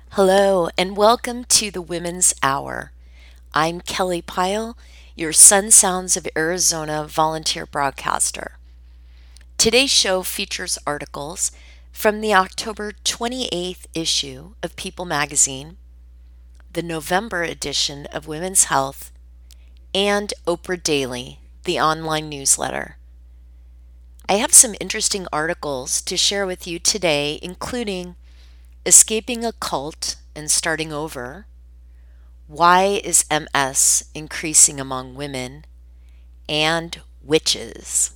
Hello, and welcome to the Women's Hour. I'm Kelly Pyle, your Sun Sounds of Arizona volunteer broadcaster. Today's show features articles from the October 28th issue of People magazine, the November edition of Women's Health, and Oprah Daily, the online newsletter. I have some interesting articles to share with you today, including Escaping a Cult and Starting Over, Why is MS Increasing Among Women, and Witches.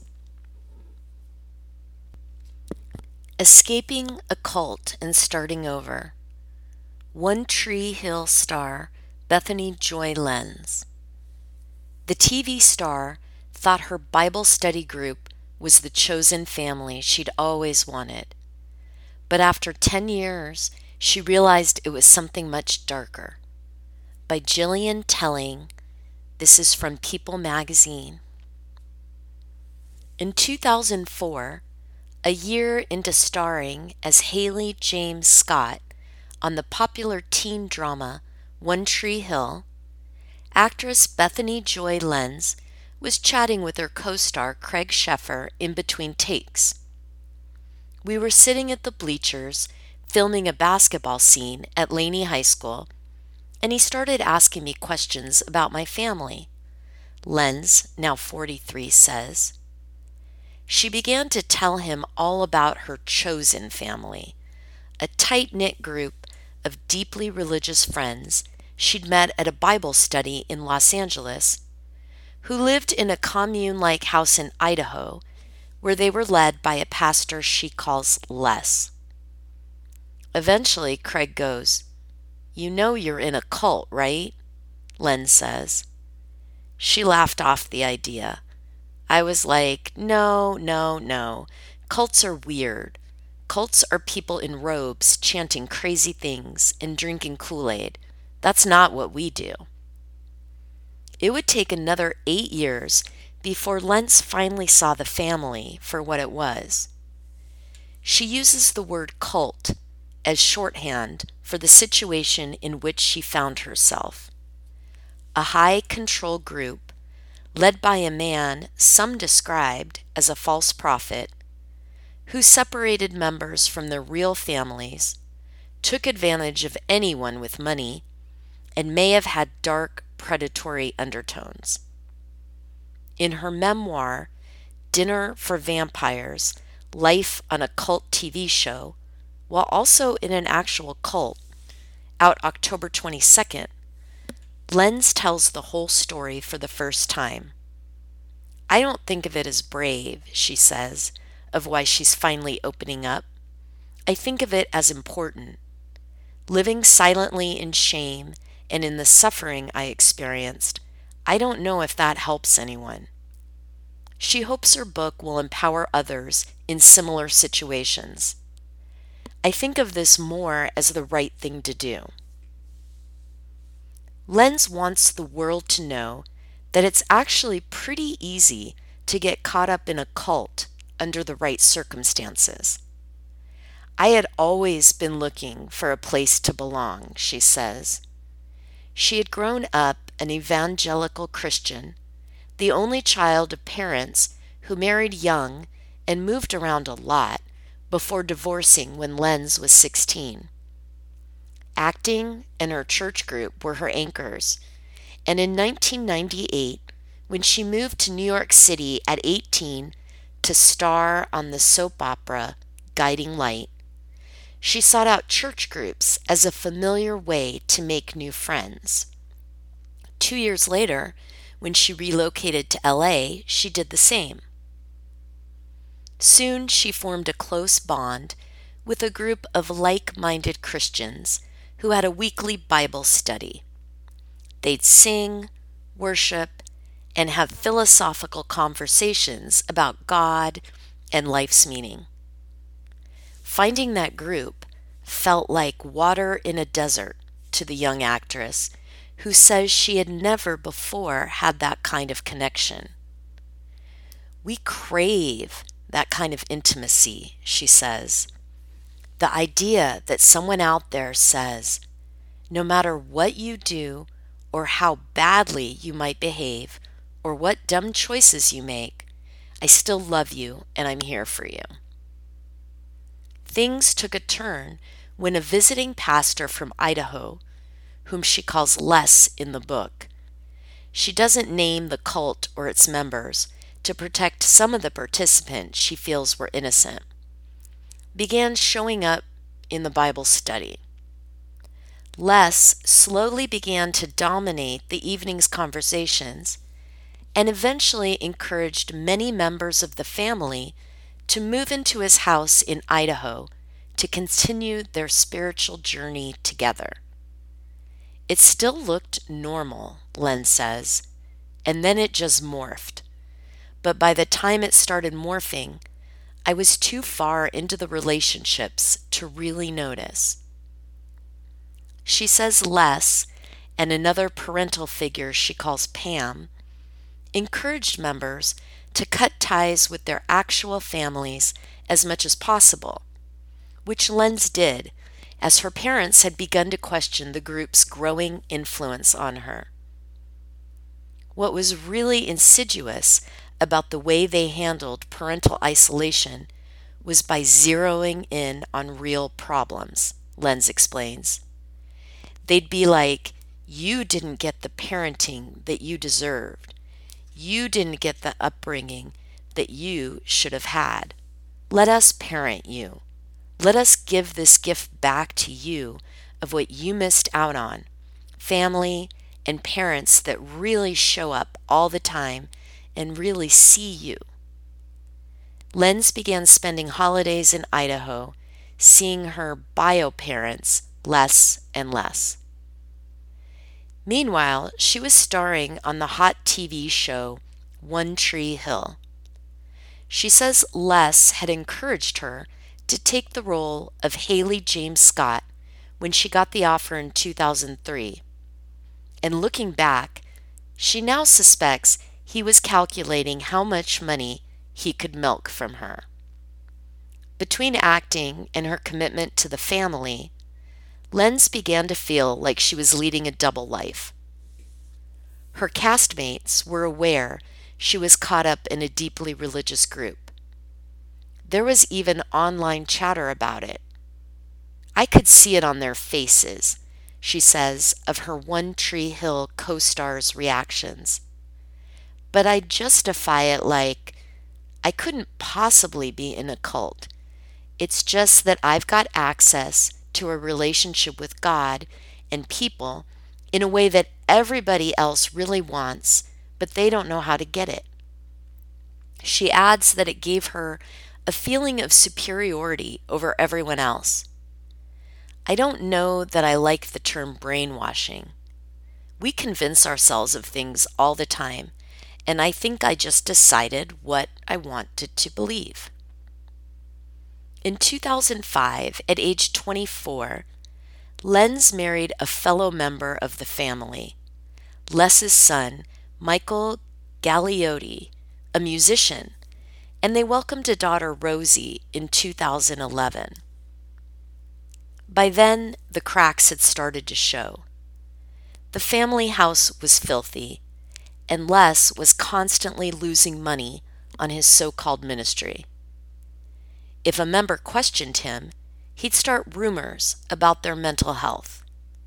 Escaping a Cult and Starting Over. One Tree Hill star Bethany Joy Lenz. The TV star thought her Bible study group was the chosen family she'd always wanted. But after 10 years, she realized it was something much darker. By Jillian Telling. This is from People magazine. In 2004, a year into starring as Haley James Scott on the popular teen drama One Tree Hill, actress Bethany Joy Lenz was chatting with her co-star Craig Sheffer in between takes. We were sitting at the bleachers filming a basketball scene at Laney High School, and he started asking me questions about my family. Lenz, now 43, says. She began to tell him all about her chosen family, a tight-knit group of deeply religious friends she'd met at a Bible study in Los Angeles, who lived in a commune-like house in Idaho, where they were led by a pastor she calls Les. Eventually, Craig goes, "You know you're in a cult, right?" Len says. She laughed off the idea. I was like, no, no, no. Cults are weird. Cults are people in robes chanting crazy things and drinking Kool-Aid. That's not what we do. It would take another 8 years before Lenz finally saw the family for what it was. She uses the word cult as shorthand for the situation in which she found herself. A high-control group led by a man some described as a false prophet, who separated members from their real families, took advantage of anyone with money, and may have had dark, predatory undertones. In her memoir, Dinner for Vampires, Life on a Cult TV Show, while also in an actual cult, out October 22nd, Lenz tells the whole story for the first time. I don't think of it as brave, she says, of why she's finally opening up. I think of it as important. Living silently in shame and in the suffering I experienced, I don't know if that helps anyone. She hopes her book will empower others in similar situations. I think of this more as the right thing to do. Lenz wants the world to know that it's actually pretty easy to get caught up in a cult under the right circumstances. I had always been looking for a place to belong, she says. She had grown up an evangelical Christian, the only child of parents who married young and moved around a lot before divorcing when Lenz was 16. Acting and her church group were her anchors, and in 1998, when she moved to New York City at 18 to star on the soap opera Guiding Light, she sought out church groups as a familiar way to make new friends. 2 years later, when she relocated to LA, she did the same. Soon she formed a close bond with a group of like-minded Christians who had a weekly Bible study. They'd sing, worship, and have philosophical conversations about God and life's meaning. Finding that group felt like water in a desert to the young actress, who says she had never before had that kind of connection. We crave that kind of intimacy, she says. The idea that someone out there says, no matter what you do or how badly you might behave or what dumb choices you make, I still love you and I'm here for you. Things took a turn when a visiting pastor from Idaho, whom she calls Les in the book, she doesn't name the cult or its members to protect some of the participants she feels were innocent, began showing up in the Bible study. Les slowly began to dominate the evening's conversations and eventually encouraged many members of the family to move into his house in Idaho to continue their spiritual journey together. It still looked normal, Len says, and then it just morphed. But by the time it started morphing, I was too far into the relationships to really notice. She says Les and another parental figure she calls Pam encouraged members to cut ties with their actual families as much as possible, which Len's did, as her parents had begun to question the group's growing influence on her. What was really insidious about the way they handled parental isolation was by zeroing in on real problems, Lenz explains. They'd be like, you didn't get the parenting that you deserved. You didn't get the upbringing that you should have had. Let us parent you. Let us give this gift back to you of what you missed out on. Family and parents that really show up all the time and really see you. Lenz began spending holidays in Idaho, seeing her bio parents less and less. Meanwhile, she was starring on the hot TV show One Tree Hill. She says Les had encouraged her to take the role of Haley James Scott when she got the offer in 2003. And looking back, she now suspects he was calculating how much money he could milk from her. Between acting and her commitment to the family, Lenz began to feel like she was leading a double life. Her castmates were aware she was caught up in a deeply religious group. There was even online chatter about it. I could see it on their faces, she says of her One Tree Hill co-stars' reactions. But I justify it like, I couldn't possibly be in a cult. It's just that I've got access to a relationship with God and people in a way that everybody else really wants, but they don't know how to get it. She adds that it gave her a feeling of superiority over everyone else. I don't know that I like the term brainwashing. We convince ourselves of things all the time, and I think I just decided what I wanted to believe. In 2005, at age 24, Lenz married a fellow member of the family, Les's son, Michael Galeotti, a musician, and they welcomed a daughter, Rosie, in 2011. By then, the cracks had started to show. The family house was filthy, and Les was constantly losing money on his so-called ministry. If a member questioned him, he'd start rumors about their mental health.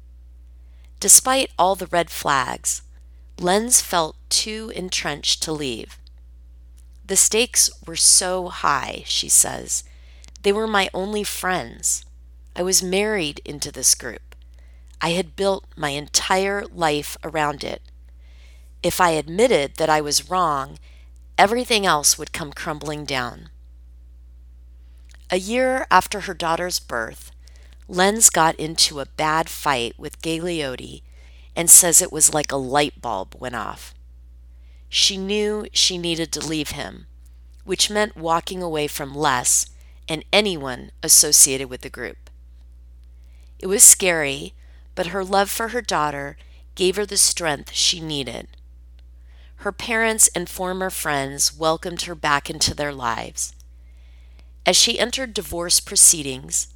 Despite all the red flags, Lenz felt too entrenched to leave. The stakes were so high, she says. They were my only friends. I was married into this group. I had built my entire life around it. If I admitted that I was wrong, everything else would come crumbling down. A year after her daughter's birth, Lenz got into a bad fight with Galeotti and says it was like a light bulb went off. She knew she needed to leave him, which meant walking away from Les and anyone associated with the group. It was scary, but her love for her daughter gave her the strength she needed. Her parents and former friends welcomed her back into their lives. As she entered divorce proceedings,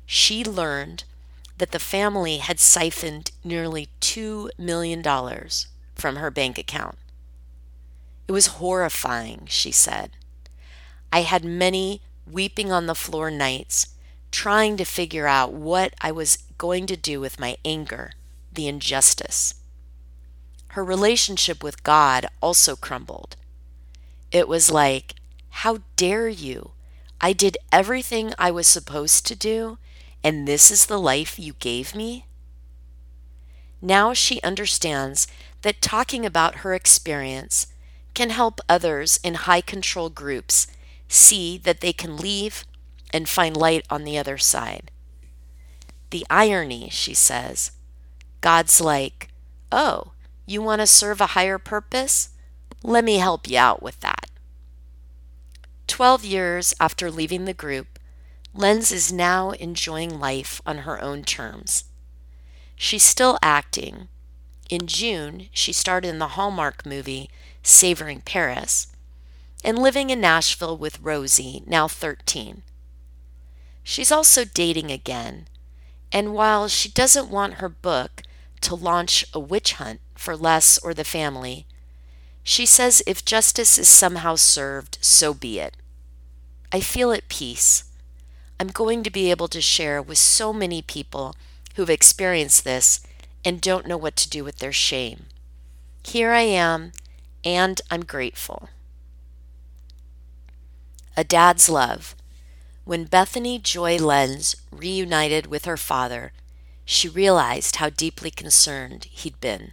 she learned that the family had siphoned nearly $2 million from her bank account. It was horrifying, she said. I had many weeping on the floor nights, trying to figure out what I was going to do with my anger, the injustice. Her relationship with God also crumbled. It was like, how dare you? I did everything I was supposed to do, and this is the life you gave me? Now she understands that talking about her experience can help others in high control groups see that they can leave and find light on the other side. The irony, she says, God's like, oh, you want to serve a higher purpose? Let me help you out with that. 12 years after leaving the group, Lenz is now enjoying life on her own terms. She's still acting. In June, she starred in the Hallmark movie Savoring Paris, and living in Nashville with Rosie, now 13. She's also dating again, and while she doesn't want her book to launch a witch hunt for Les or the family, she says if justice is somehow served, so be it. I feel at peace. I'm going to be able to share with so many people who've experienced this and don't know what to do with their shame. Here I am, and I'm grateful. A Dad's Love. When Bethany Joy Lenz reunited with her father, she realized how deeply concerned he'd been.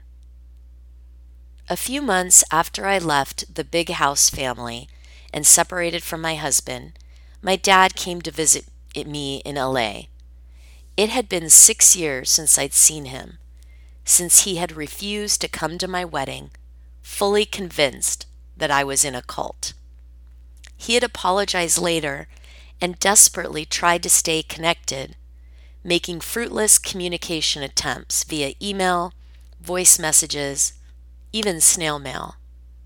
A few months after I left the Big House family and separated from my husband, my dad came to visit me in LA. It had been 6 years since I'd seen him, since he had refused to come to my wedding, fully convinced that I was in a cult. He had apologized later and desperately tried to stay connected, making fruitless communication attempts via email, voice messages, even snail mail.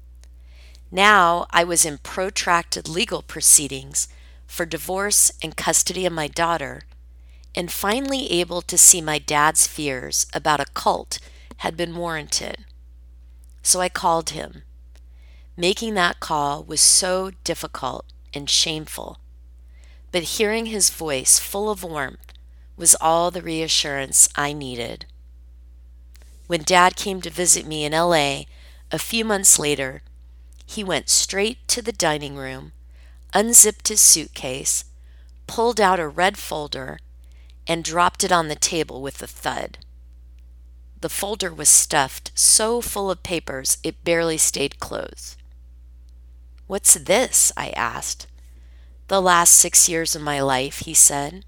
Now I was in protracted legal proceedings for divorce and custody of my daughter, and finally able to see my dad's fears about a cult had been warranted. So I called him. Making that call was so difficult and shameful, but hearing his voice full of warmth was all the reassurance I needed. When Dad came to visit me in LA a few months later, he went straight to the dining room, unzipped his suitcase, pulled out a red folder, and dropped it on the table with a thud. The folder was stuffed so full of papers it barely stayed closed. "What's this?" I asked. "The last 6 years of my life," he said.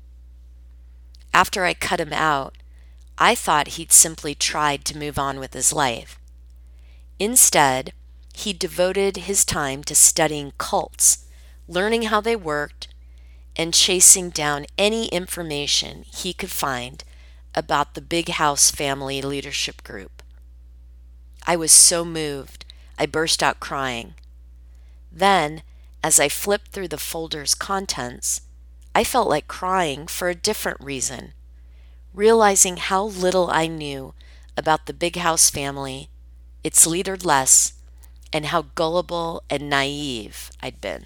After I cut him out, I thought he'd simply tried to move on with his life. Instead, he devoted his time to studying cults, learning how they worked, and chasing down any information he could find about the Big House family leadership group. I was so moved, I burst out crying. Then, as I flipped through the folder's contents, I felt like crying for a different reason, realizing how little I knew about the Big House family, its leader Les, and how gullible and naive I'd been.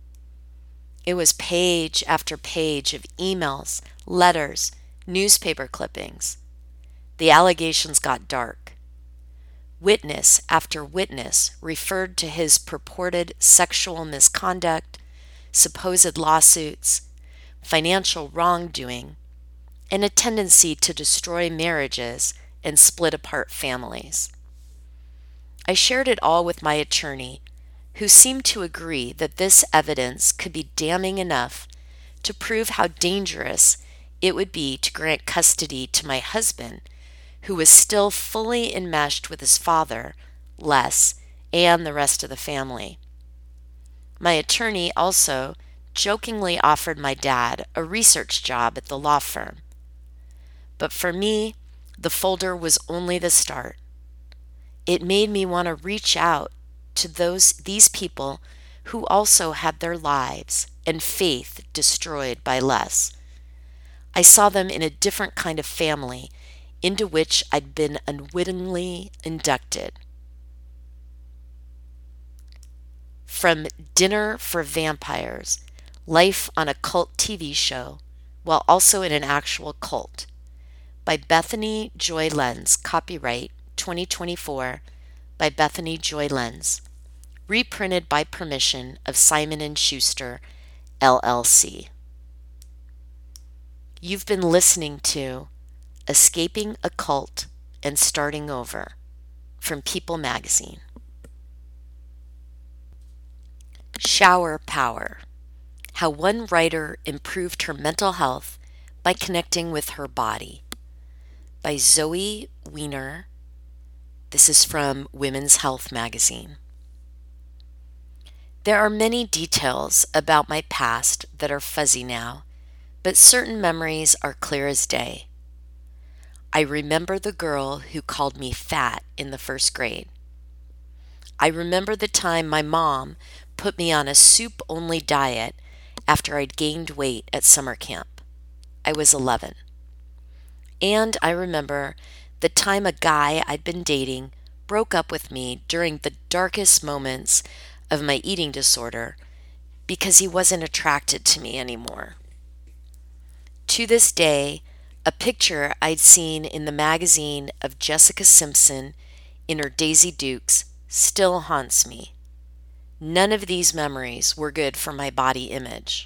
It was page after page of emails, letters, newspaper clippings. The allegations got dark. Witness after witness referred to his purported sexual misconduct, supposed lawsuits, financial wrongdoing, and a tendency to destroy marriages and split apart families. I shared it all with my attorney, who seemed to agree that this evidence could be damning enough to prove how dangerous it would be to grant custody to my husband, who was still fully enmeshed with his father, Les, and the rest of the family. My attorney also jokingly offered my dad a research job at the law firm. But for me, the folder was only the start. It made me want to reach out to these people who also had their lives and faith destroyed by Les. I saw them in a different kind of family into which I'd been unwittingly inducted. From Dinner for Vampires, Life on a Cult TV Show, while also in an actual cult, by Bethany Joy Lenz, copyright 2024 by Bethany Joy Lenz, reprinted by permission of Simon & Schuster, LLC. You've been listening to Escaping a Cult and Starting Over from People Magazine. Shower Power: How One Writer Improved Her Mental Health by Connecting with Her Body, by Zoe Weiner. This is from Women's Health Magazine. There are many details about my past that are fuzzy now, but certain memories are clear as day. I remember the girl who called me fat in the first grade. I remember the time my mom put me on a soup-only diet after I'd gained weight at summer camp. I was 11. And I remember the time a guy I'd been dating broke up with me during the darkest moments of my eating disorder because he wasn't attracted to me anymore. To this day, a picture I'd seen in the magazine of Jessica Simpson in her Daisy Dukes still haunts me. None of these memories were good for my body image.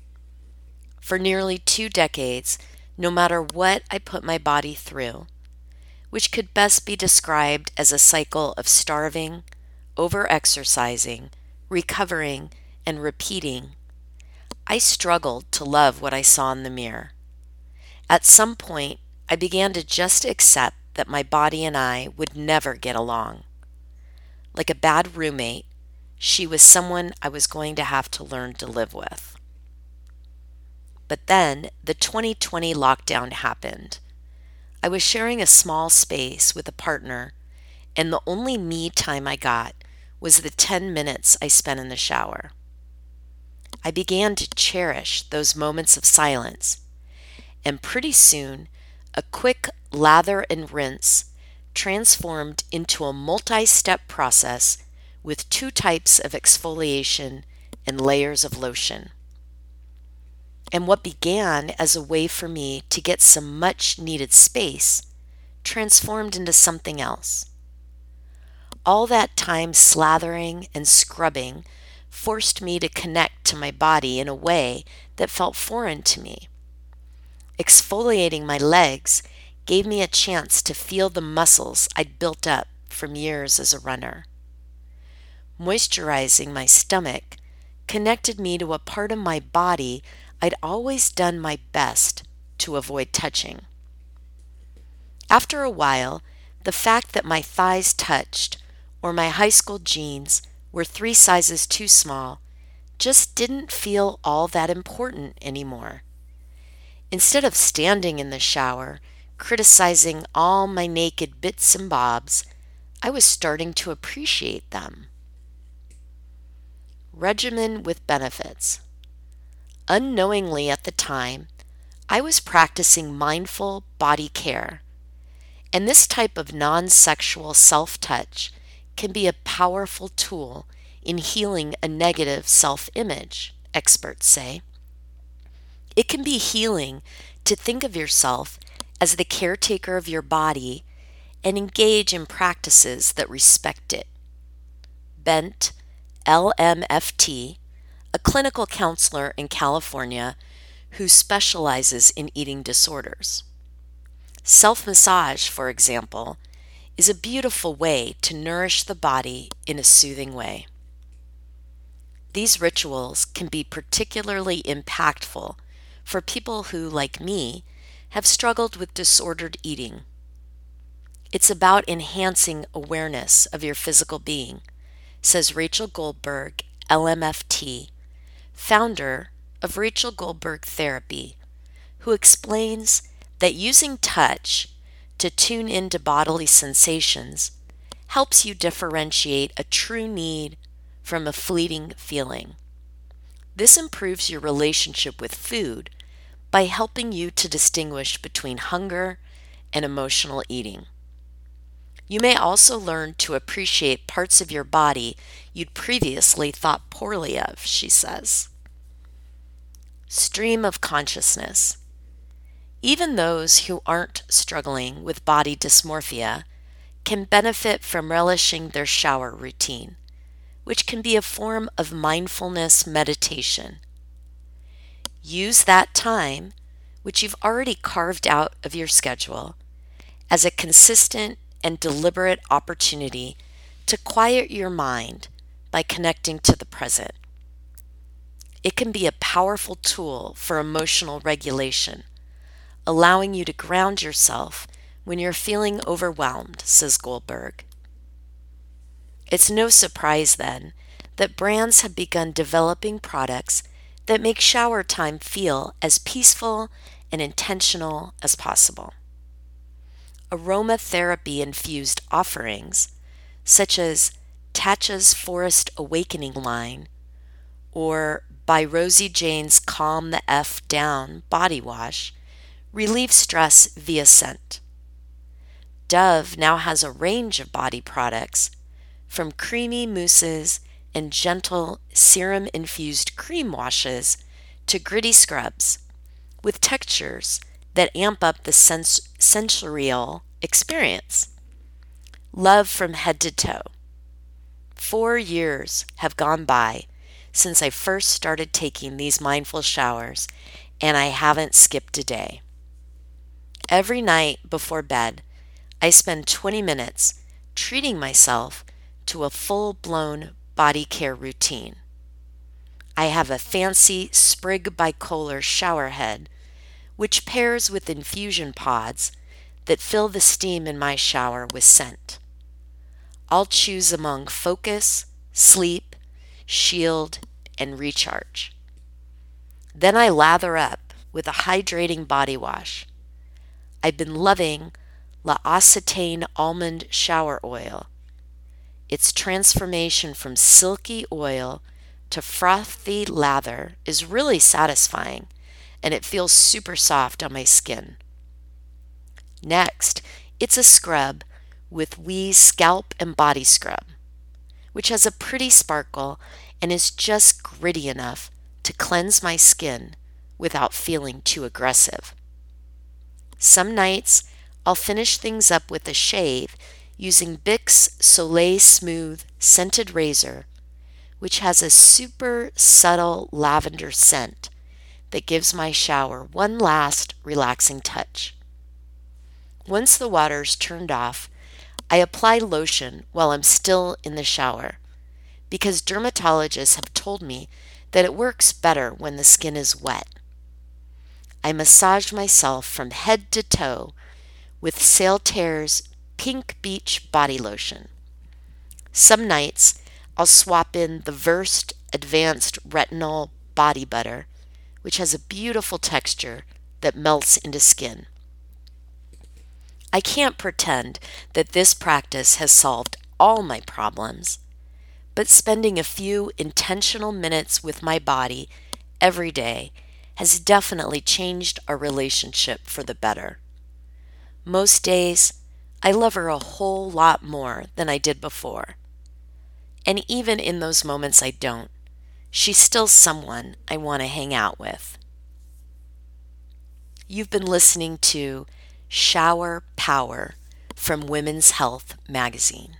For nearly 2 decades, no matter what I put my body through, which could best be described as a cycle of starving, over-exercising, recovering, and repeating, I struggled to love what I saw in the mirror. At some point, I began to just accept that my body and I would never get along. Like a bad roommate, she was someone I was going to have to learn to live with. But then the 2020 lockdown happened. I was sharing a small space with a partner, and the only me time I got was the 10 minutes I spent in the shower. I began to cherish those moments of silence, and pretty soon, a quick lather and rinse transformed into a multi-step process with 2 types of exfoliation and layers of lotion. And what began as a way for me to get some much-needed space transformed into something else. All that time slathering and scrubbing forced me to connect to my body in a way that felt foreign to me. Exfoliating my legs gave me a chance to feel the muscles I'd built up from years as a runner. Moisturizing my stomach connected me to a part of my body I'd always done my best to avoid touching. After a while, the fact that my thighs touched or my high school jeans were 3 sizes too small just didn't feel all that important anymore. Instead of standing in the shower, criticizing all my naked bits and bobs, I was starting to appreciate them. Regimen with benefits. Unknowingly at the time, I was practicing mindful body care, and this type of non-sexual self-touch can be a powerful tool in healing a negative self-image, experts say. It can be healing to think of yourself as the caretaker of your body and engage in practices that respect it. Bent, LMFT, a clinical counselor in California who specializes in eating disorders. Self-massage, for example, is a beautiful way to nourish the body in a soothing way. These rituals can be particularly impactful for people who, like me, have struggled with disordered eating. It's about enhancing awareness of your physical being, says Rachel Goldberg, LMFT, founder of Rachel Goldberg Therapy, who explains that using touch to tune into bodily sensations helps you differentiate a true need from a fleeting feeling. This improves your relationship with food by helping you to distinguish between hunger and emotional eating. You may also learn to appreciate parts of your body you'd previously thought poorly of, she says. Stream of consciousness. Even those who aren't struggling with body dysmorphia can benefit from relishing their shower routine, which can be a form of mindfulness meditation. Use that time, which you've already carved out of your schedule, as a consistent and deliberate opportunity to quiet your mind by connecting to the present. It can be a powerful tool for emotional regulation, allowing you to ground yourself when you're feeling overwhelmed, says Goldberg. It's no surprise then that brands have begun developing products that make shower time feel as peaceful and intentional as possible. Aromatherapy infused offerings, such as Tatcha's Forest Awakening line or by Rosie Jane's Calm the F Down body wash, relieve stress via scent. Dove now has a range of body products, from creamy mousses and gentle serum-infused cream washes to gritty scrubs, with textures that amp up the sensorial experience. Love from head to toe. 4 years have gone by since I first started taking these mindful showers, and I haven't skipped a day. Every night before bed, I spend 20 minutes treating myself to a full-blown body care routine. I have a fancy Sprig bicolor shower head, which pairs with infusion pods that fill the steam in my shower with scent. I'll choose among Focus, Sleep, Shield, and Recharge. Then I lather up with a hydrating body wash. I've been loving L'Occitane Almond Shower Oil. Its transformation from silky oil to frothy lather is really satisfying, and it feels super soft on my skin. Next, it's a scrub with Oui's Scalp and Body Scrub, which has a pretty sparkle and is just gritty enough to cleanse my skin without feeling too aggressive. Some nights, I'll finish things up with a shave using Bic's Soleil Smooth Scented Razor, which has a super subtle lavender scent that gives my shower one last relaxing touch. Once the water's turned off, I apply lotion while I'm still in the shower, because dermatologists have told me that it works better when the skin is wet. I massage myself from head to toe with Saltaire's Pink Beach Body Lotion. Some nights, I'll swap in the Versed Advanced Retinol Body Butter, which has a beautiful texture that melts into skin. I can't pretend that this practice has solved all my problems, but spending a few intentional minutes with my body every day has definitely changed our relationship for the better. Most days, I love her a whole lot more than I did before. And even in those moments I don't, she's still someone I want to hang out with. You've been listening to Shower Power from Women's Health magazine.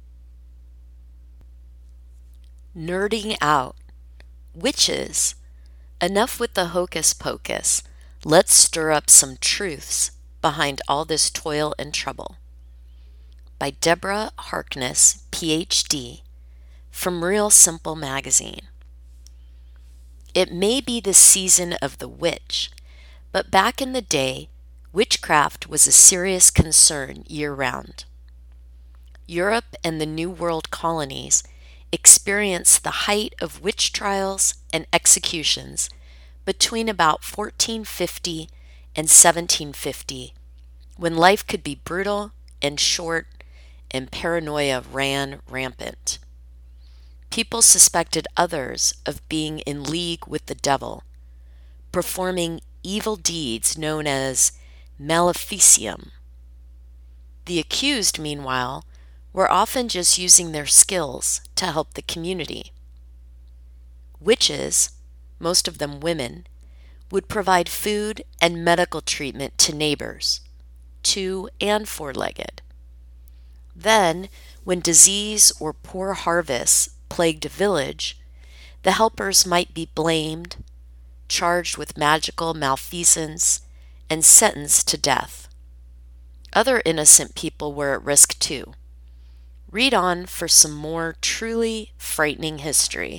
Nerding out. Witches. Enough with the hocus pocus. Let's stir up some truths behind all this toil and trouble. By Deborah Harkness, PhD, from Real Simple magazine. It may be the season of the witch, but back in the day, witchcraft was a serious concern year-round. Europe and the New World colonies experienced the height of witch trials and executions between about 1450 and 1750, when life could be brutal and short and paranoia ran rampant. People suspected others of being in league with the devil, performing evil deeds known as maleficium. The accused, meanwhile, were often just using their skills to help the community. Witches, most of them women, would provide food and medical treatment to neighbors, two and four-legged. Then, when disease or poor harvests plagued a village, the helpers might be blamed, charged with magical malfeasance, and sentenced to death. Other innocent people were at risk too. Read on for some more truly frightening history.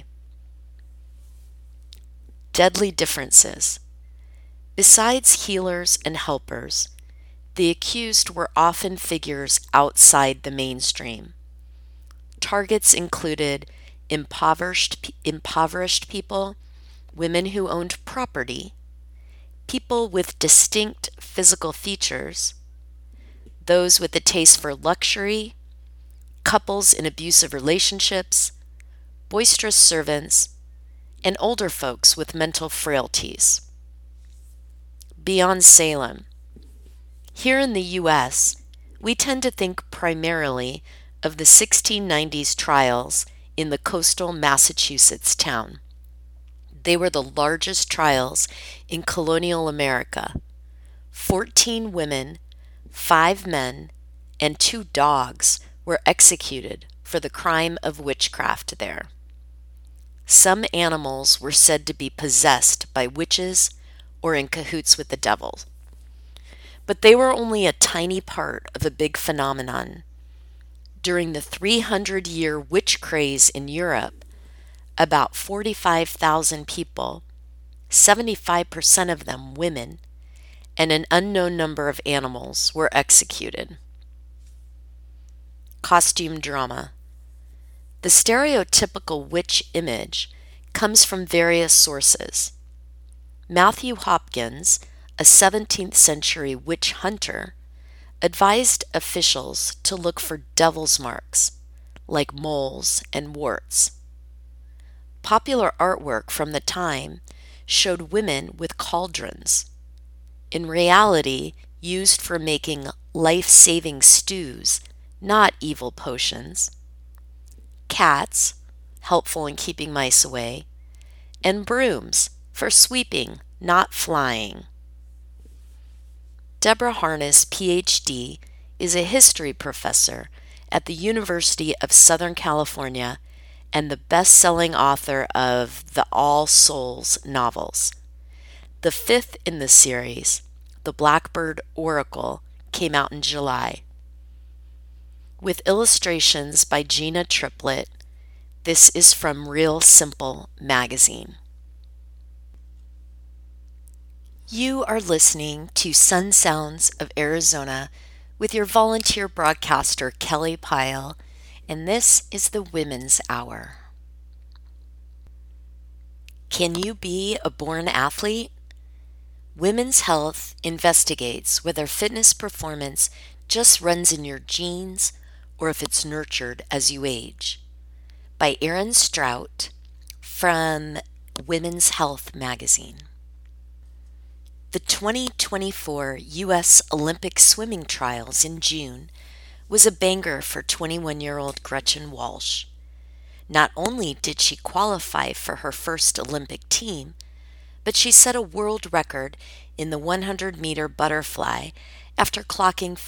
Deadly differences. Besides healers and helpers, the accused were often figures outside the mainstream. Targets included impoverished people, women who owned property, people with distinct physical features, those with a taste for luxury, couples in abusive relationships, boisterous servants, and older folks with mental frailties. Beyond Salem. Here in the U.S., we tend to think primarily of the 1690s trials in the coastal Massachusetts town. They were the largest trials in colonial America. 14 women, 5 men, and 2 dogs were executed for the crime of witchcraft there. Some animals were said to be possessed by witches or in cahoots with the devil. But they were only a tiny part of a big phenomenon. During the 300-year witch craze in Europe, about 45,000 people, 75% of them women, and an unknown number of animals were executed. Costume drama. The stereotypical witch image comes from various sources. Matthew Hopkins, a 17th century witch hunter, advised officials to look for devil's marks, like moles and warts. Popular artwork from the time showed women with cauldrons, in reality used for making life-saving stews, not evil potions, cats, helpful in keeping mice away, and brooms for sweeping, not flying. Deborah Harness, Ph.D., is a history professor at the University of Southern California and the best-selling author of the All Souls novels. The 5th in the series, The Blackbird Oracle, came out in July. With illustrations by Gina Triplett, this is from Real Simple magazine. You are listening to Sun Sounds of Arizona with your volunteer broadcaster, Kelly Pyle, and this is the Women's Hour. Can you be a born athlete? Women's Health investigates whether fitness performance just runs in your genes or if it's nurtured as you age. By Erin Strout from Women's Health magazine. The 2024 U.S. Olympic swimming trials in June was a banger for 21-year-old Gretchen Walsh. Not only did she qualify for her first Olympic team, but she set a world record in the 100-meter butterfly after clocking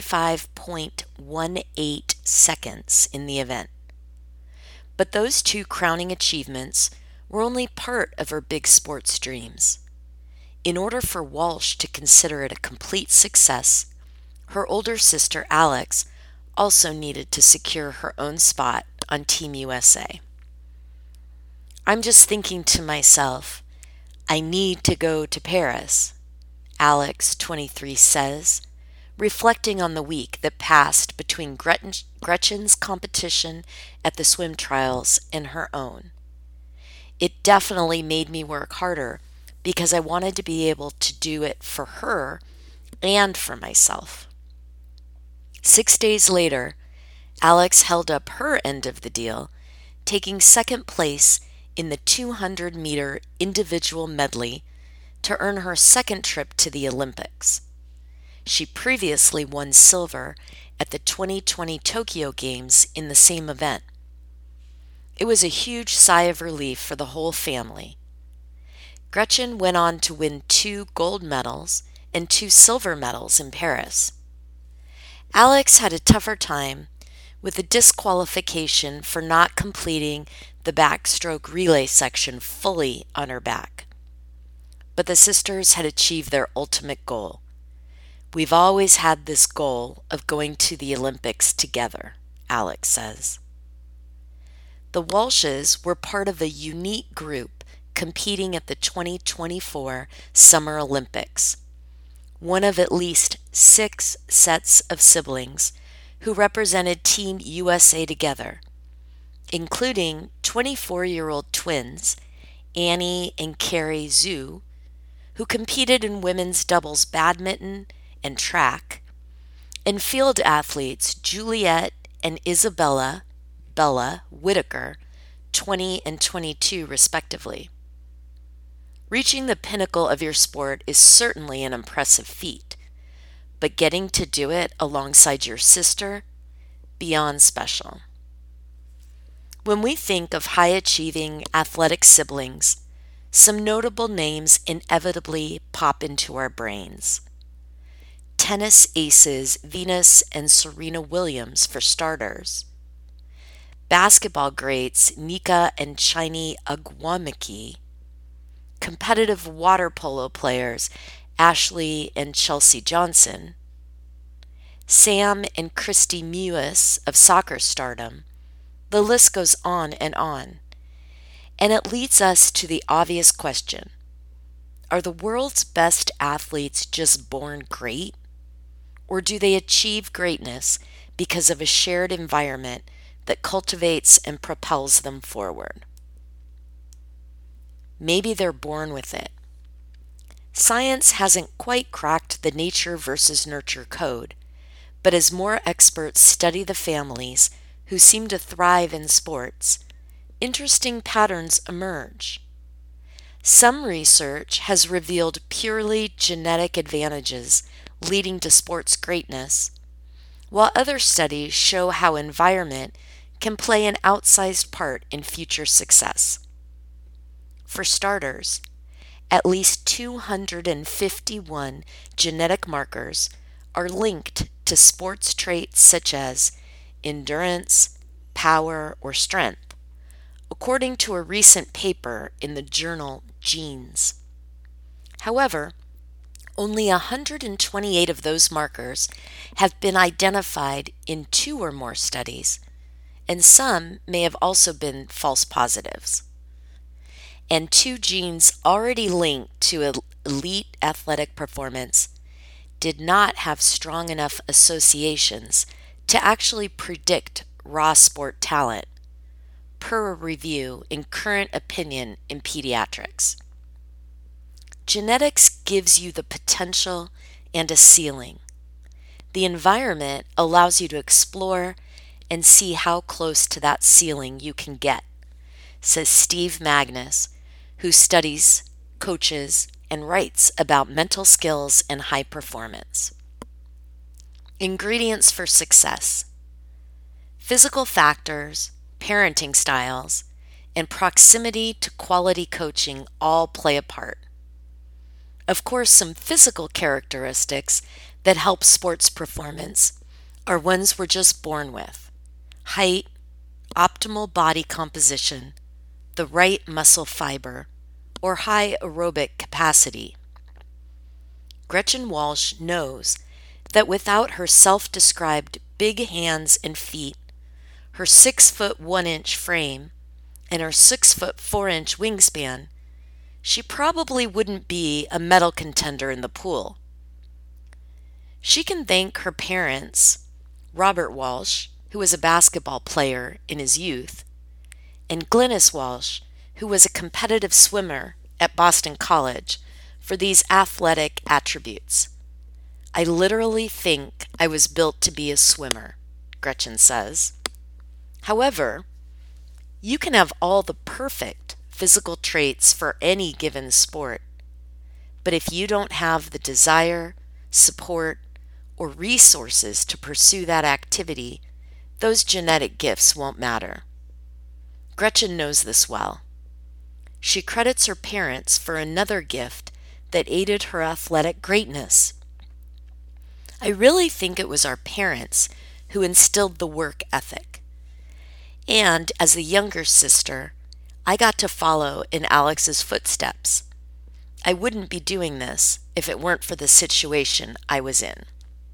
55.18 seconds in the event. But those 2 crowning achievements were only part of her big sports dreams. In order for Walsh to consider it a complete success, her older sister Alex also needed to secure her own spot on Team USA. I'm just thinking to myself, I need to go to Paris, Alex, 23, says, reflecting on the week that passed between Gretchen's competition at the swim trials and her own. It definitely made me work harder because I wanted to be able to do it for her and for myself. 6 days later, Alex held up her end of the deal, taking second place in the 200-meter individual medley to earn her second trip to the Olympics. She previously won silver at the 2020 Tokyo Games in the same event. It was a huge sigh of relief for the whole family. Gretchen went on to win 2 gold medals and 2 silver medals in Paris. Alex had a tougher time with a disqualification for not completing the backstroke relay section fully on her back. But the sisters had achieved their ultimate goal. We've always had this goal of going to the Olympics together, Alex says. The Walshes were part of a unique group competing at the 2024 Summer Olympics, one of at least 6 sets of siblings who represented Team USA together, including 24-year-old twins Annie and Carrie Zhu, who competed in women's doubles badminton and track, and field athletes Juliet and Isabella Bella Whitaker, 20 and 22 respectively. Reaching the pinnacle of your sport is certainly an impressive feat, but getting to do it alongside your sister, beyond special. When we think of high-achieving athletic siblings, some notable names inevitably pop into our brains. Tennis aces Venus and Serena Williams, for starters. Basketball greats Nika and Chiny Ogwumike. Competitive water polo players Ashley and Chelsea Johnson. Sam and Christy Mewis of soccer stardom. The list goes on and on. And it leads us to the obvious question. Are the world's best athletes just born great? Or do they achieve greatness because of a shared environment that cultivates and propels them forward? Maybe they're born with it. Science hasn't quite cracked the nature versus nurture code, but as more experts study the families who seem to thrive in sports, interesting patterns emerge. Some research has revealed purely genetic advantages leading to sports greatness, while other studies show how environment can play an outsized part in future success. For starters, at least 251 genetic markers are linked to sports traits such as endurance, power, or strength, according to a recent paper in the journal Genes. However, only 128 of those markers have been identified in 2 or more studies, and some may have also been false positives. And 2 genes already linked to elite athletic performance did not have strong enough associations to actually predict raw sport talent, per a review in Current Opinion in Pediatrics. Genetics gives you the potential and a ceiling. The environment allows you to explore and see how close to that ceiling you can get, says Steve Magnus, who studies, coaches, and writes about mental skills and high performance. Ingredients for success: physical factors, parenting styles, and proximity to quality coaching all play a part. Of course, some physical characteristics that help sports performance are ones we're just born with: height, optimal body composition, the right muscle fiber, or high aerobic capacity. Gretchen Walsh knows that without her self-described big hands and feet, her 6'1" frame, and her 6'4" wingspan, she probably wouldn't be a medal contender in the pool. She can thank her parents, Robert Walsh, who was a basketball player in his youth, and Glynis Walsh, who was a competitive swimmer at Boston College, for these athletic attributes. I literally think I was built to be a swimmer, Gretchen says. However, you can have all the perfect physical traits for any given sport, But if you don't have the desire, support, or resources to pursue that activity, those genetic gifts won't matter. Gretchen knows this well. She credits her parents for another gift that aided her athletic greatness. I really think it was our parents who instilled the work ethic. And as the younger sister, I got to follow in Alex's footsteps. I wouldn't be doing this if it weren't for the situation I was in.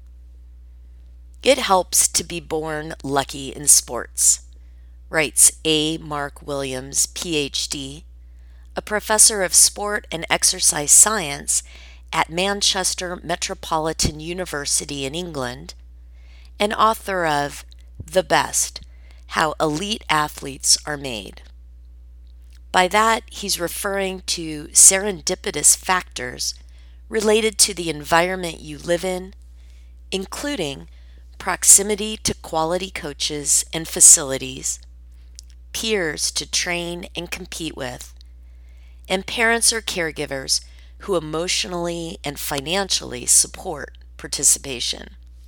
It helps to be born lucky in sports, writes A. Mark Williams, PhD, a professor of sport and exercise science at Manchester Metropolitan University in England, and author of The Best: How Elite Athletes Are Made. By that, he's referring to serendipitous factors related to the environment you live in, including proximity to quality coaches and facilities, peers to train and compete with, and parents or caregivers who emotionally and financially support participation.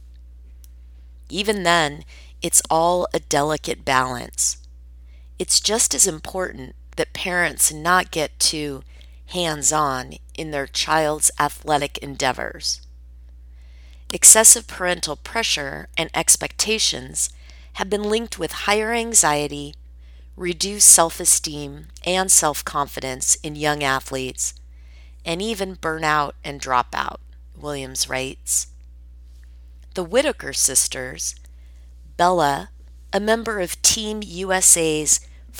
Even then, it's all a delicate balance. It's just as important that parents not get too hands-on in their child's athletic endeavors. Excessive parental pressure and expectations have been linked with higher anxiety, reduced self-esteem and self-confidence in young athletes, and even burnout and dropout, Williams writes. The Whitaker sisters, Bella, a member of Team USA's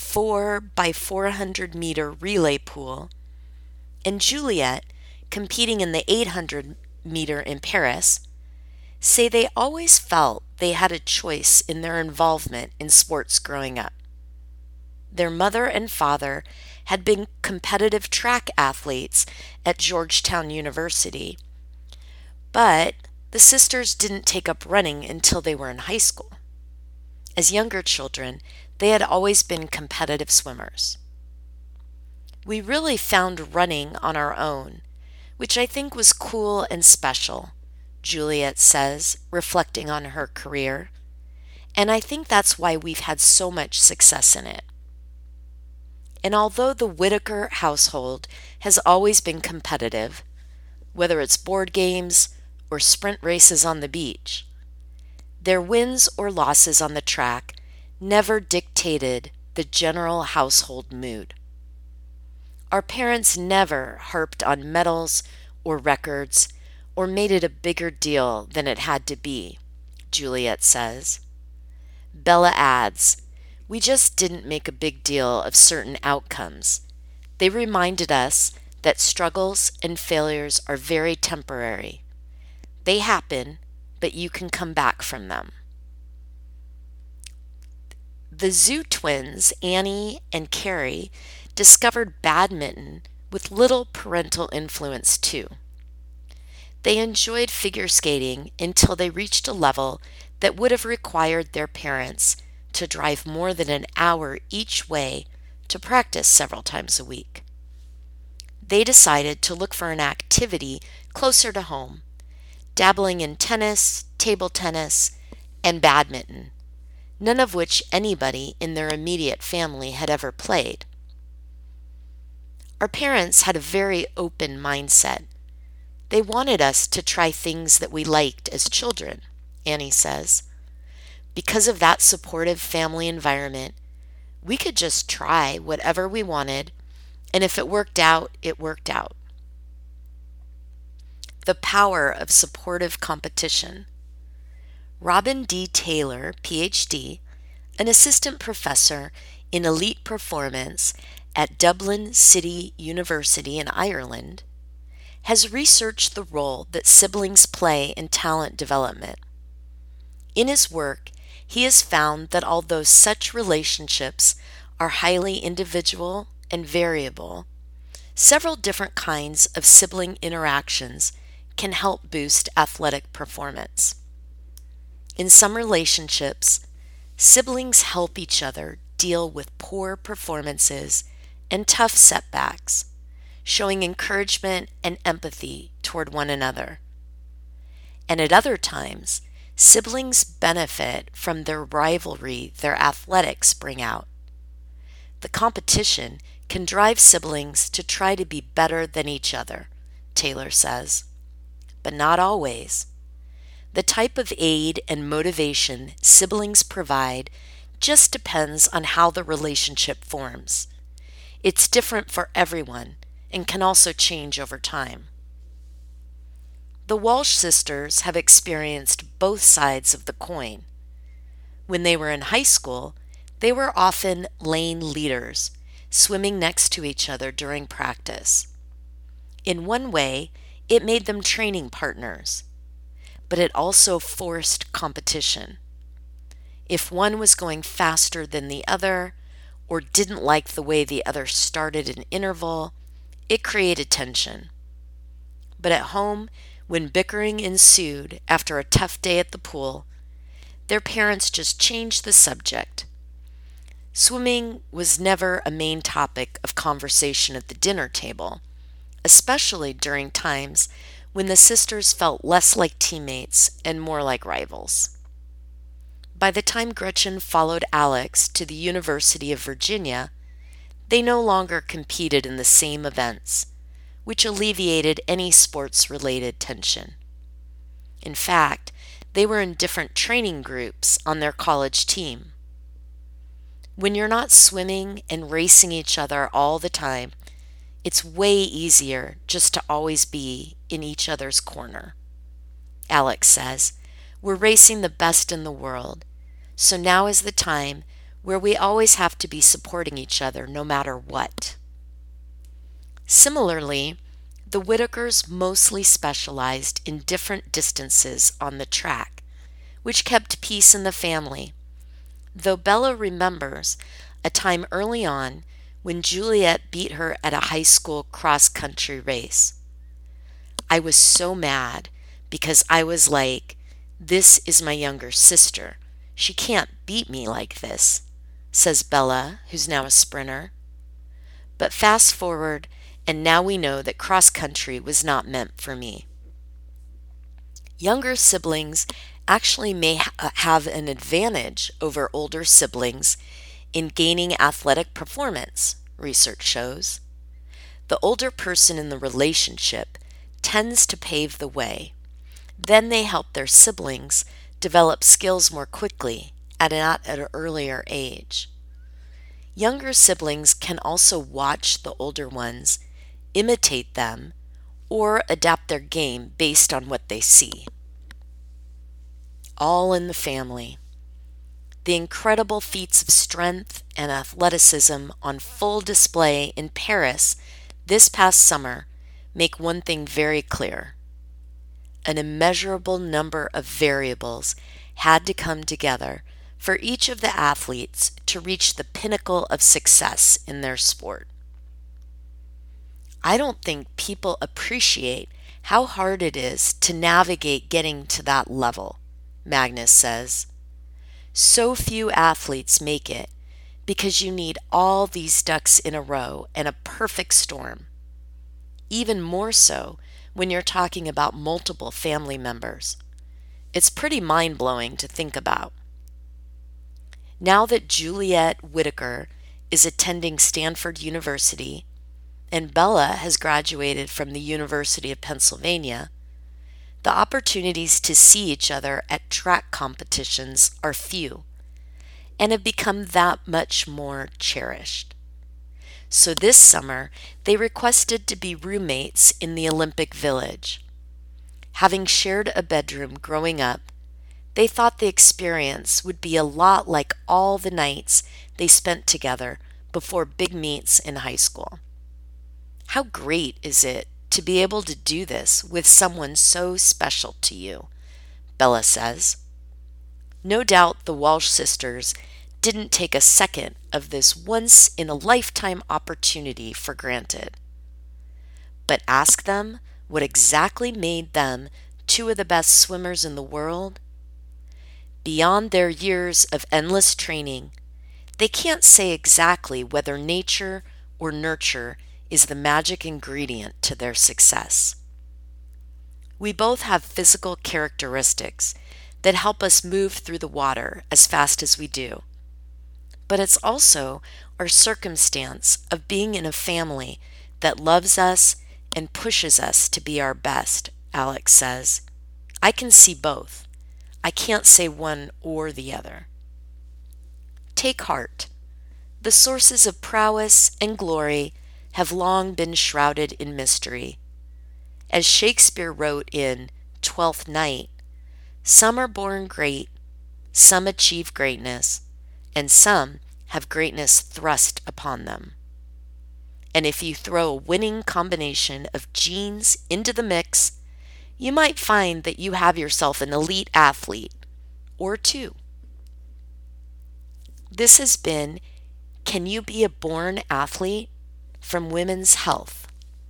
4x400 meter relay pool, and Juliet, competing in the 800 meter in Paris, say they always felt they had a choice in their involvement in sports growing up. Their mother and father had been competitive track athletes at Georgetown University, but the sisters didn't take up running until they were in high school. As younger children, they had always been competitive swimmers. We really found running on our own, which I think was cool and special, Juliet says, reflecting on her career, and I think that's why we've had so much success in it. And although the Whitaker household has always been competitive, whether it's board games or sprint races on the beach, their wins or losses on the track never dictated the general household mood. Our parents never harped on medals or records or made it a bigger deal than it had to be, Juliet says. Bella adds, we just didn't make a big deal of certain outcomes. They reminded us that struggles and failures are very temporary. They happen, but you can come back from them. The Zhu twins, Annie and Carrie, discovered badminton with little parental influence too. They enjoyed figure skating until they reached a level that would have required their parents to drive more than an hour each way to practice several times a week. They decided to look for an activity closer to home, dabbling in tennis, table tennis, and badminton, none of which anybody in their immediate family had ever played. Our parents had a very open mindset. They wanted us to try things that we liked as children, Annie says. Because of that supportive family environment, we could just try whatever we wanted, and if it worked out, it worked out. The power of supportive competition. Robin D. Taylor, PhD, an assistant professor in elite performance at Dublin City University in Ireland, has researched the role that siblings play in talent development. In his work, he has found that although such relationships are highly individual and variable, several different kinds of sibling interactions can help boost athletic performance. In some relationships, siblings help each other deal with poor performances and tough setbacks, showing encouragement and empathy toward one another. And at other times, siblings benefit from their rivalry their athletics bring out. The competition can drive siblings to try to be better than each other, Taylor says, but not always. The type of aid and motivation siblings provide just depends on how the relationship forms. It's different for everyone and can also change over time. The Walsh sisters have experienced both sides of the coin. When they were in high school, they were often lane leaders, swimming next to each other during practice. In one way, it made them training partners, but it also forced competition. If one was going faster than the other, or didn't like the way the other started an interval, it created tension. But at home, when bickering ensued after a tough day at the pool, their parents just changed the subject. Swimming was never a main topic of conversation at the dinner table, especially during times when the sisters felt less like teammates and more like rivals. By the time Gretchen followed Alex to the University of Virginia, they no longer competed in the same events, which alleviated any sports-related tension. In fact, they were in different training groups on their college team. When you're not swimming and racing each other all the time, it's way easier just to always be in each other's corner. Alex says, "We're racing the best in the world, so now is the time where we always have to be supporting each other no matter what." Similarly, the Whitakers mostly specialized in different distances on the track, which kept peace in the family, though Bella remembers a time early on when Juliet beat her at a high school cross-country race. "I was so mad because I was like, 'This is my younger sister. She can't beat me like this,'" says Bella, who's now a sprinter. But fast forward, and now we know that cross-country was not meant for me. Younger siblings actually may have an advantage over older siblings in gaining athletic performance, research shows. The older person in the relationship tends to pave the way. Then they help their siblings develop skills more quickly at an earlier age. Younger siblings can also watch the older ones, imitate them, or adapt their game based on what they see. All in the family. The incredible feats of strength and athleticism on full display in Paris this past summer make one thing very clear. An immeasurable number of variables had to come together for each of the athletes to reach the pinnacle of success in their sport. I don't think people appreciate how hard it is to navigate getting to that level, Magnus says. So few athletes make it because you need all these ducks in a row and a perfect storm. Even more so when you're talking about multiple family members. It's pretty mind-blowing to think about. Now that Juliet Whitaker is attending Stanford University and Bella has graduated from the University of Pennsylvania, the opportunities to see each other at track competitions are few and have become that much more cherished. So this summer, they requested to be roommates in the Olympic Village. Having shared a bedroom growing up, they thought the experience would be a lot like all the nights they spent together before big meets in high school. How great is it to be able to do this with someone so special to you, Bella says. No doubt the Walsh sisters didn't take a second of this once-in-a-lifetime opportunity for granted. But ask them what exactly made them two of the best swimmers in the world? Beyond their years of endless training, they can't say exactly whether nature or nurture is the magic ingredient to their success. We both have physical characteristics that help us move through the water as fast as we do. But it's also our circumstance of being in a family that loves us and pushes us to be our best, Alex says. I can see both. I can't say one or the other. Take heart. The sources of prowess and glory have long been shrouded in mystery. As Shakespeare wrote in Twelfth Night, some are born great, some achieve greatness, and some have greatness thrust upon them. And if you throw a winning combination of genes into the mix, you might find that you have yourself an elite athlete or two. This has been Can You Be a Born Athlete? From Women's Health.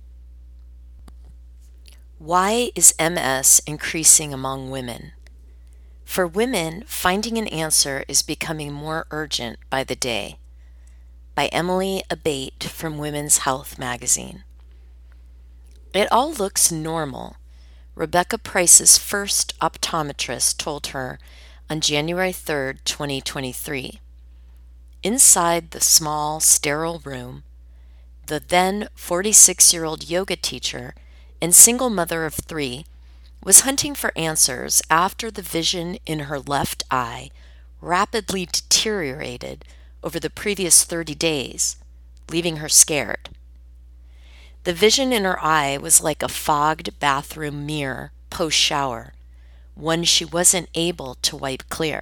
Why is MS increasing among women? For women, finding an answer is becoming more urgent by the day. By Emily Abate from Women's Health magazine. It all looks normal, Rebecca Price's first optometrist told her on January 3, 2023. Inside the small, sterile room, the then 46-year-old yoga teacher and single mother of 3 was hunting for answers after the vision in her left eye rapidly deteriorated over the previous 30 days, leaving her scared. The vision in her eye was like a fogged bathroom mirror post-shower, one she wasn't able to wipe clear.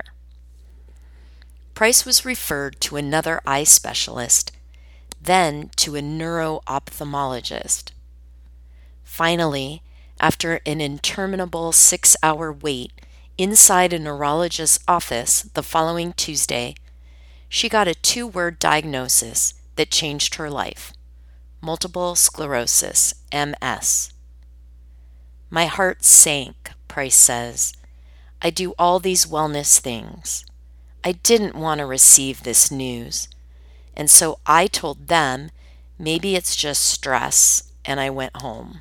Price was referred to another eye specialist, then to a neuro-ophthalmologist. Finally, after an interminable 6-hour wait inside a neurologist's office the following Tuesday, she got a 2-word diagnosis that changed her life: multiple sclerosis, MS. My heart sank, Price says. I do all these wellness things. I didn't want to receive this news, and so I told them maybe it's just stress, and I went home.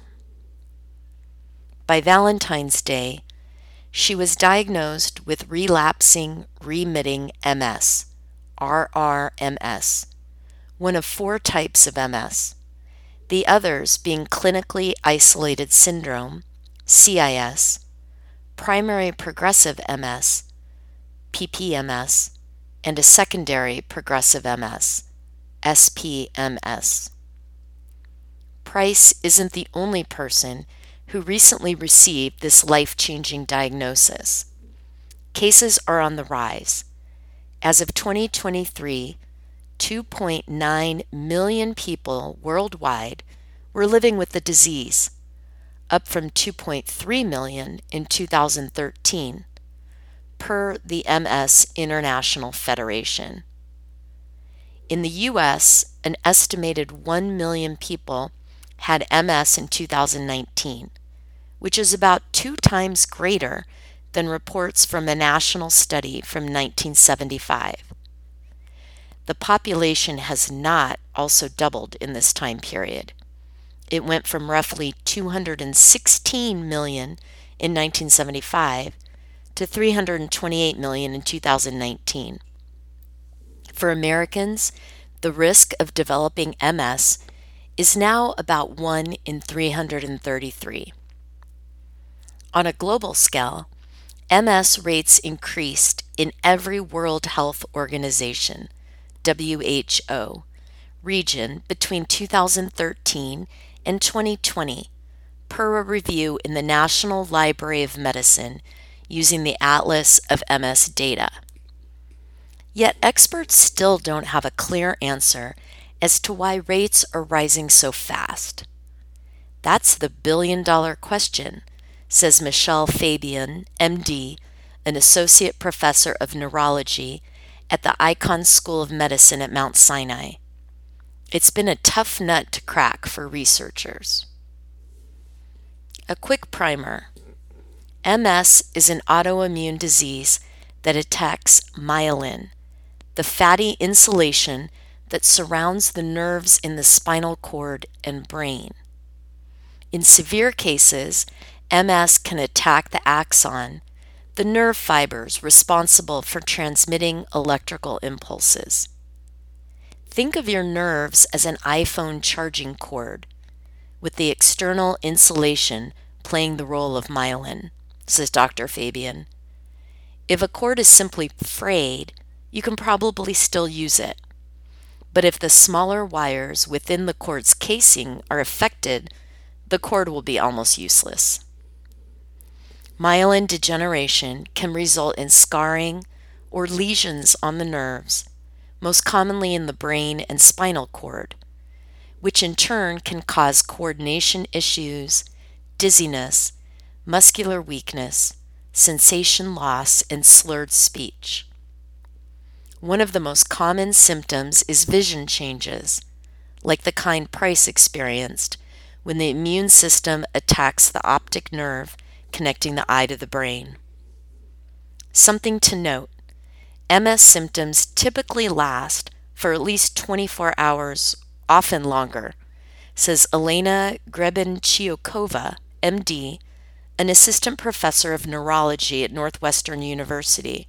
By Valentine's Day, she was diagnosed with relapsing remitting MS, RRMS, one of 4 types of MS, the others being clinically isolated syndrome, CIS, primary progressive MS, PPMS, and a secondary progressive MS, SPMS. Price isn't the only person who recently received this life-changing diagnosis. Cases are on the rise. As of 2023, 2.9 million people worldwide were living with the disease, up from 2.3 million in 2013, per the MS International Federation. In the U.S., an estimated 1 million people had MS in 2019, which is about 2 times greater than reports from a national study from 1975. The population has not also doubled in this time period. It went from roughly 216 million in 1975 to 328 million in 2019. For Americans, the risk of developing MS is now about 1 in 333. On a global scale, MS rates increased in every World Health Organization, WHO, region between 2013 and 2020, per a review in the National Library of Medicine using the Atlas of MS data. Yet experts still don't have a clear answer as to why rates are rising so fast. That's the billion-dollar question, says Michelle Fabian, MD, an associate professor of neurology at the Icahn School of Medicine at Mount Sinai. It's been a tough nut to crack for researchers. A quick primer. MS is an autoimmune disease that attacks myelin, the fatty insulation that surrounds the nerves in the spinal cord and brain. In severe cases, MS can attack the axon, the nerve fibers responsible for transmitting electrical impulses. Think of your nerves as an iPhone charging cord, with the external insulation playing the role of myelin, says Dr. Fabian. If a cord is simply frayed, you can probably still use it. But if the smaller wires within the cord's casing are affected, the cord will be almost useless. Myelin degeneration can result in scarring or lesions on the nerves, most commonly in the brain and spinal cord, which in turn can cause coordination issues, dizziness, muscular weakness, sensation loss, and slurred speech. One of the most common symptoms is vision changes, like the kind Price experienced when the immune system attacks the optic nerve connecting the eye to the brain. Something to note: MS symptoms typically last for at least 24 hours, often longer, says Elena Grebenchiokova, MD, an assistant professor of neurology at Northwestern University.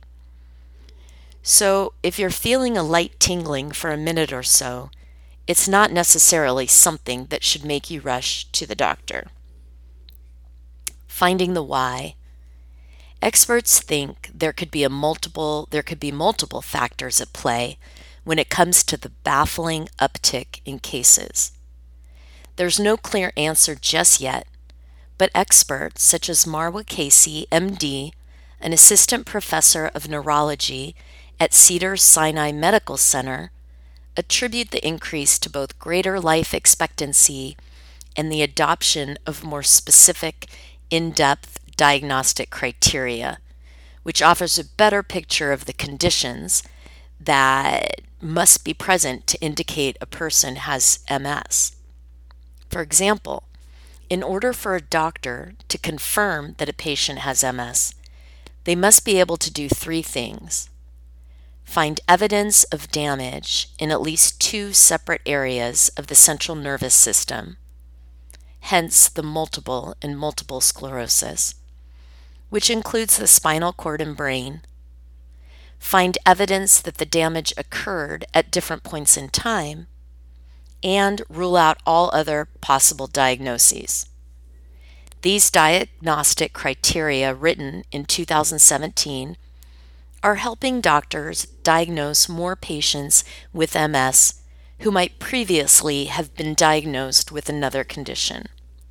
So if you're feeling a light tingling for a minute or so, it's not necessarily something that should make you rush to the doctor. Finding the why. Experts think there could be multiple factors at play when it comes to the baffling uptick in cases. There's no clear answer just yet, but experts such as Marwa Casey, MD, an assistant professor of neurology at Cedars-Sinai Medical Center, attribute the increase to both greater life expectancy and the adoption of more specific, in-depth diagnostic criteria, which offers a better picture of the conditions that must be present to indicate a person has MS. For example, in order for a doctor to confirm that a patient has MS, they must be able to do three things: find evidence of damage in at least two separate areas of the central nervous system, hence the multiple and multiple sclerosis, which includes the spinal cord and brain, find evidence that the damage occurred at different points in time, and rule out all other possible diagnoses. These diagnostic criteria, written in 2017, are helping doctors diagnose more patients with MS who might previously have been diagnosed with another condition.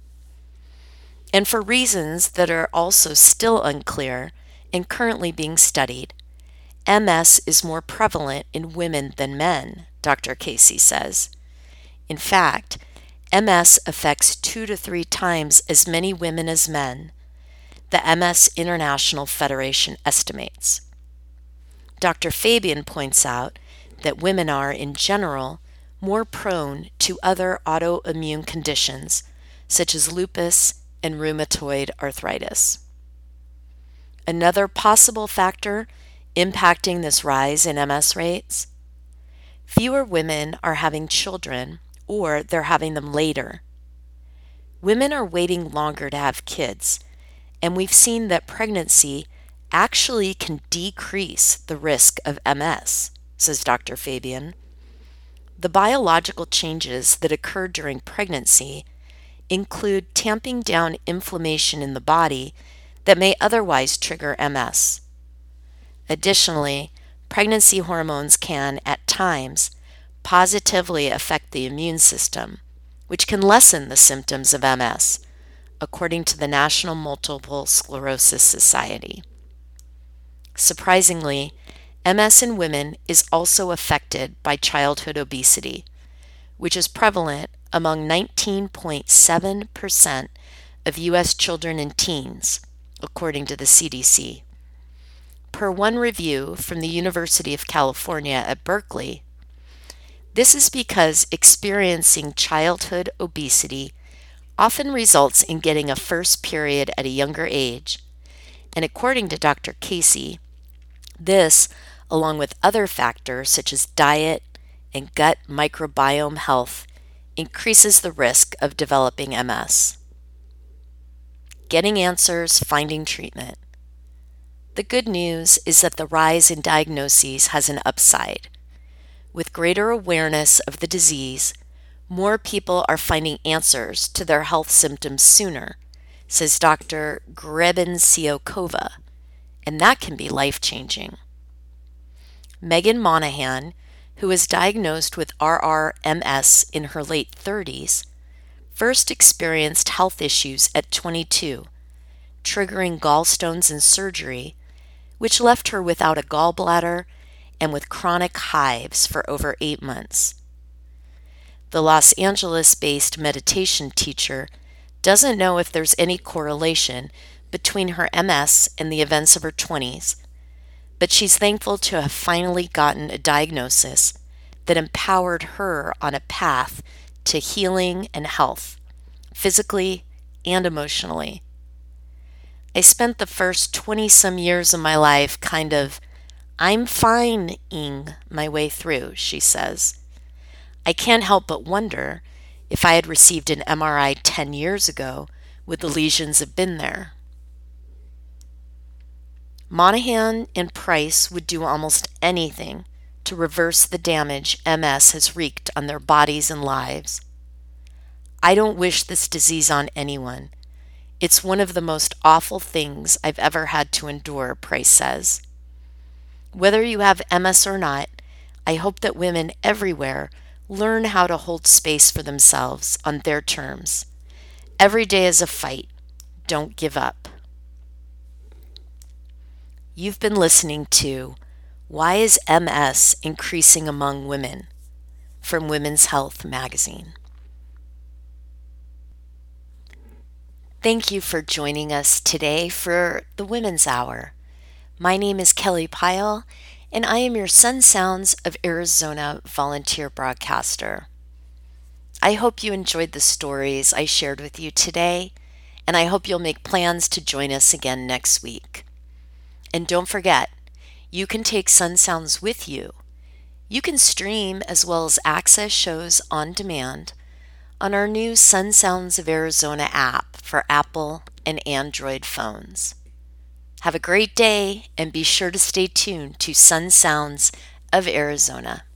And for reasons that are also still unclear and currently being studied, MS is more prevalent in women than men, Dr. Casey says. In fact, MS affects 2 to 3 times as many women as men, the MS International Federation estimates. Dr. Fabian points out that women are, in general, more prone to other autoimmune conditions, such as lupus and rheumatoid arthritis. Another possible factor impacting this rise in MS rates: fewer women are having children, or they're having them later. Women are waiting longer to have kids, and we've seen that pregnancy actually can decrease the risk of MS, says Dr. Fabian. The biological changes that occur during pregnancy include tamping down inflammation in the body that may otherwise trigger MS. Additionally, pregnancy hormones can, at times, positively affect the immune system, which can lessen the symptoms of MS, according to the National Multiple Sclerosis Society. Surprisingly, MS in women is also affected by childhood obesity, which is prevalent among 19.7% of U.S. children and teens, according to the CDC. Per one review from the University of California at Berkeley, this is because experiencing childhood obesity often results in getting a first period at a younger age, and according to Dr. Casey, this, along with other factors such as diet and gut microbiome health increases the risk of developing MS. Getting answers, finding treatment. The good news is that the rise in diagnoses has an upside. With greater awareness of the disease, more people are finding answers to their health symptoms sooner, says Dr. Grebensiokova, and that can be life-changing. Megan Monahan, who was diagnosed with RRMS in her late 30s, first experienced health issues at 22, triggering gallstones and surgery, which left her without a gallbladder and with chronic hives for over 8 months. The Los Angeles-based meditation teacher doesn't know if there's any correlation between her MS and the events of her 20s, but she's thankful to have finally gotten a diagnosis that empowered her on a path to healing and health, physically and emotionally. I spent the first 20-some years of my life kind of I'm fine-ing my way through, she says. I can't help but wonder if I had received an MRI 10 years ago, would the lesions have been there? Monahan and Price would do almost anything to reverse the damage MS has wreaked on their bodies and lives. I don't wish this disease on anyone. It's one of the most awful things I've ever had to endure, Price says. Whether you have MS or not, I hope that women everywhere learn how to hold space for themselves on their terms. Every day is a fight. Don't give up. You've been listening to Why is MS Increasing Among Women? From Women's Health magazine. Thank you for joining us today for the Women's Hour. My name is Kelly Pyle, and I am your Sun Sounds of Arizona volunteer broadcaster. I hope you enjoyed the stories I shared with you today, and I hope you'll make plans to join us again next week. And don't forget, you can take Sun Sounds with you. You can stream as well as access shows on demand on our new Sun Sounds of Arizona app for Apple and Android phones. Have a great day and be sure to stay tuned to Sun Sounds of Arizona.